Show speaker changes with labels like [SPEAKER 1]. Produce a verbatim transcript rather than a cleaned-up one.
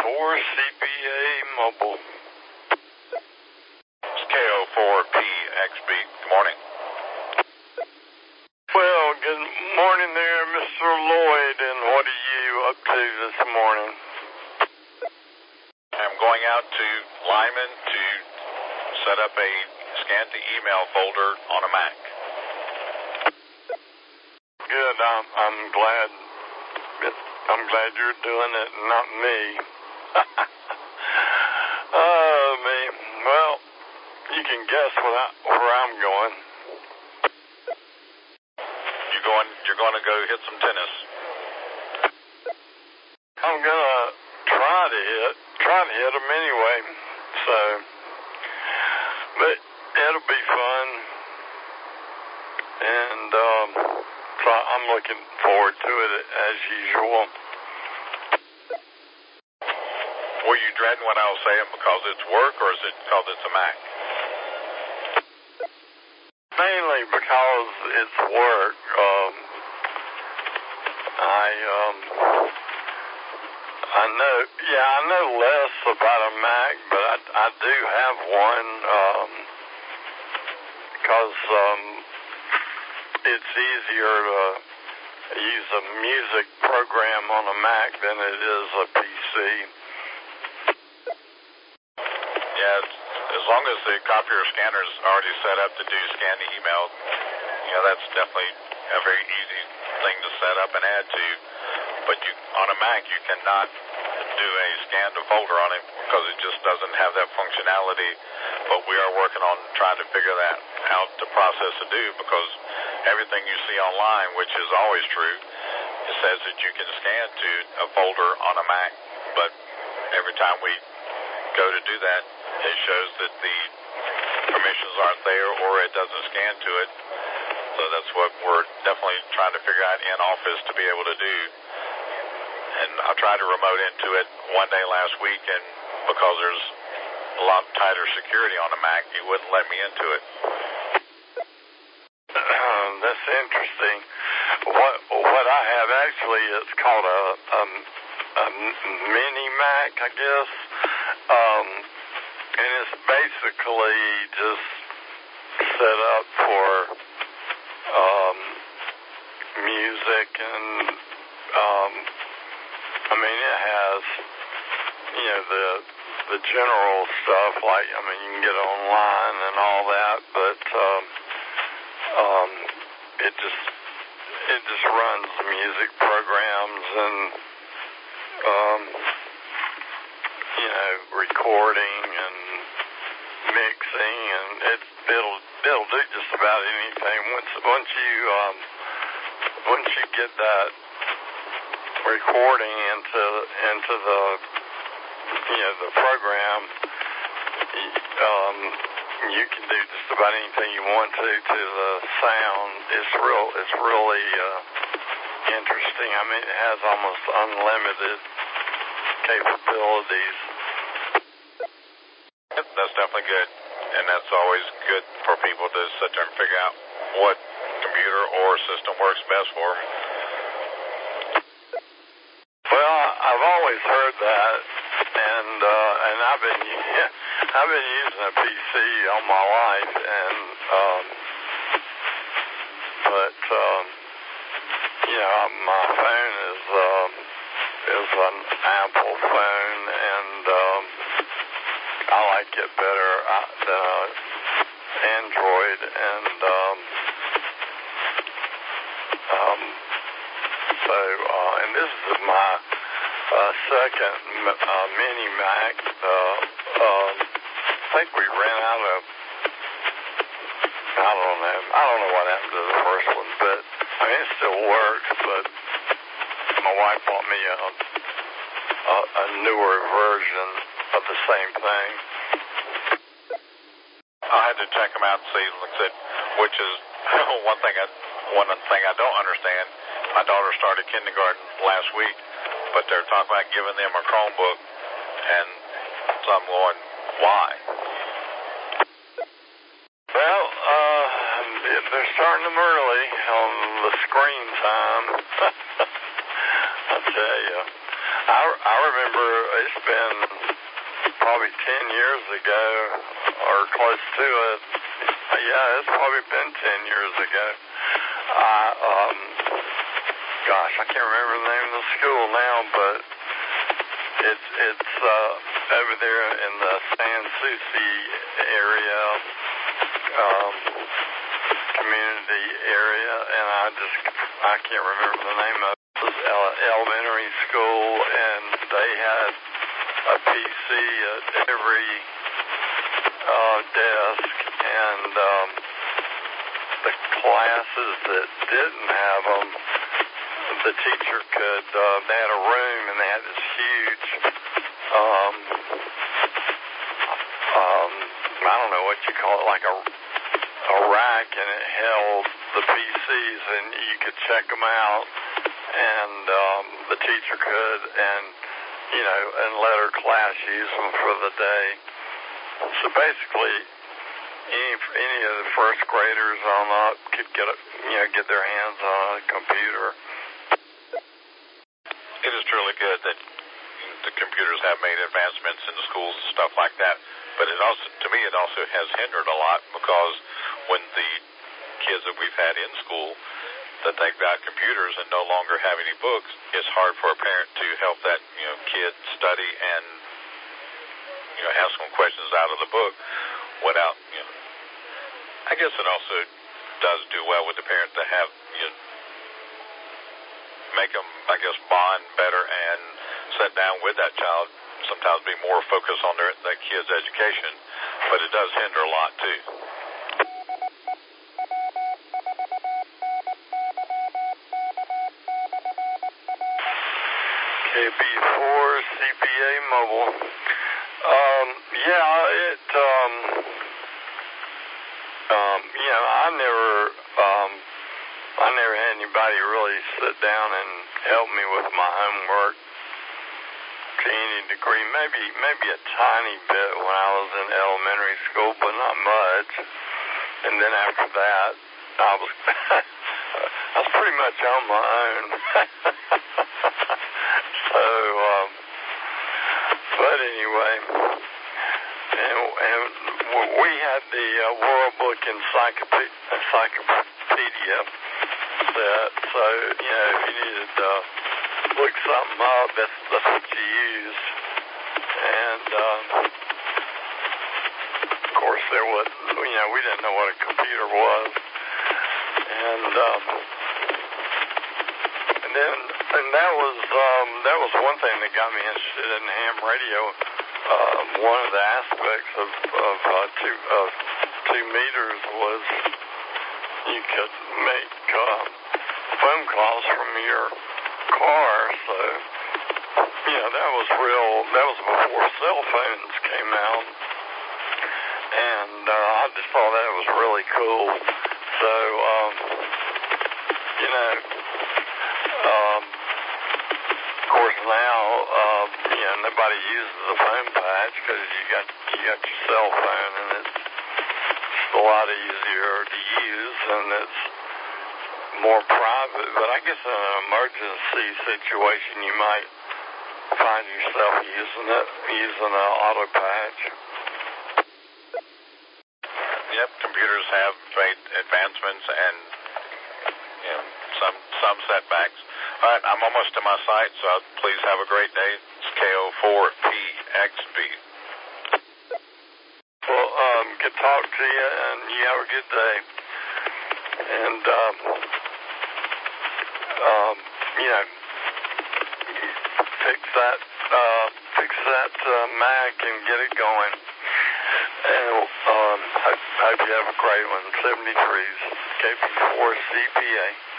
[SPEAKER 1] four C P A Mobile.
[SPEAKER 2] It's K O four P X B. Good morning.
[SPEAKER 1] Well, good morning there, Mister Lloyd, and what are you up to this morning?
[SPEAKER 2] I'm going out to Lyman to set up a scan to email folder on a Mac.
[SPEAKER 1] Good. I'm, I'm glad. I'm glad you're doing it, not me. Oh, me. Well, you can guess what I, where I'm going.
[SPEAKER 2] You going? You're going to go hit some tennis.
[SPEAKER 1] I'm gonna try to hit, try to hit them anyway. So, but it'll be fun, and um, so I'm looking forward to it as usual.
[SPEAKER 2] Were you dreading what I was saying because it's work, or is it because it's a Mac?
[SPEAKER 1] Mainly because it's work. Um, I um, I know, yeah, I know less about a Mac, but I, I do have one um, because um, it's easier to use a music program on a Mac than it is a P C.
[SPEAKER 2] Yeah, it's, as long as the copier scanner is already set up to do scan to email, you know, that's definitely a very easy thing to set up and add to. But you, on a Mac, you cannot do a scan to folder on it because it just doesn't have that functionality. But we are working on trying to figure that out, the process to do, because everything you see online, which is always true, it says that you can scan to a folder on a Mac, but every time we go to do that, it shows that the permissions aren't there or it doesn't scan to it. So that's what we're definitely trying to figure out in office to be able to do. And I tried to remote into it one day last week, and because there's a lot tighter security on the Mac, it wouldn't let me into it.
[SPEAKER 1] Um, that's interesting. What what I have actually is called a, a, a mini Mac, I guess. Um, and it's basically just set up for um, music and um, I mean it has you know the the general stuff, like I mean you can get online and all that, but um, um, it just it just runs music programs and um, you know recording and mixing, and it it'll it'll do just about anything. Once once you um, once you get that recording into into the you know the program, um, you can do just about anything you want to to the sound. It's real. It's really uh, interesting. I mean, it has almost unlimited capabilities.
[SPEAKER 2] That's definitely good, and that's always good for people to sit there and figure out what computer or system works best for them.
[SPEAKER 1] Well, I've always heard that, and uh, and I've been I've been using a P C all my life, and um, but um, you know my phone is um, is an Apple phone, and um, I like it better uh, than a Android, and um, um, so uh, and this is my uh, second uh, mini Mac. Uh, um, I think we ran out of. I don't know. I don't know what happened to the first one, but I mean it still works. But my wife bought me a a, a newer version of the same thing.
[SPEAKER 2] I had to check them out and see, like I said, which is one thing I one thing I don't understand. My daughter started kindergarten last week, but they're talking about giving them a Chromebook, and so I'm going, why?
[SPEAKER 1] Well, uh, they're starting them early on the screen time. I tell you. I, I remember it's been probably ten years ago or close to it. Yeah, it's probably been ten years ago. I, um, gosh, I can't remember the name of the school now, but it's it's uh, over there in the San Souci area, um, community area, and I just I can't remember the name of it. It was elementary school, and they had a P C at every uh, desk, and um, the classes that didn't have them, the teacher could, uh, they had a room, and they had this huge, um, um, I don't know what you call it, like a, a rack, and it held the P Cs, and you could check them out, and um, the teacher could, and, you know, and let her class use them for the day. So basically, any any of the first graders on up could get a, you know, get their hands on a computer.
[SPEAKER 2] It is truly good that the computers have made advancements in the schools and stuff like that. But it also, to me, it also has hindered a lot, because when the kids that we've had in school, that they've got computers and no longer have any books, it's hard for a parent to help that, you know, kid study and, you know, ask them questions out of the book without, you know. I guess it also does do well with the parent to have, you know, make them, I guess, bond better and sit down with that child, sometimes be more focused on their that kid's education, but it does hinder a lot too.
[SPEAKER 1] K B four C P A Mobile. Um, yeah, it, um, um, you know, I never, um, I never had anybody really sit down and help me with my homework to any degree. Maybe, maybe a tiny bit when I was in elementary school, but not much. And then after that, I was, I was pretty much on my own. So, um, but anyway, and, and we had the uh, World Book Encyclopedia, encyclopedia set, so, you know, if you needed to look something up, that's, that's what you used. And, um, of course, there was, you know, we didn't know what a computer was. And, um, and then, and that was, um, that was one thing that got me interested in ham radio. Uh, one of the aspects of, of, uh, two, of two meters was you could make, uh, phone calls from your car, so, you know, that was real, that was before cell phones came out, and, uh, I just thought that was really cool. So, um, you know, um, of course now, uh, you know, nobody uses a phone patch because you got, you got your cell phone, and it's a lot easier to use, and it's more private. But I guess in an emergency situation, you might find yourself using it, using an auto patch.
[SPEAKER 2] Yep, computers have made advancements and, you know, some some setbacks. All right, I'm almost to my site, so please have a great day. It's K O four P X B.
[SPEAKER 1] Well, um, good talk to you, and you have a good day. And, um, um, you know, fix that, uh, fix that uh, Mac and get it going. And um, I hope you have a great one. seventy-threes, K B four C P A.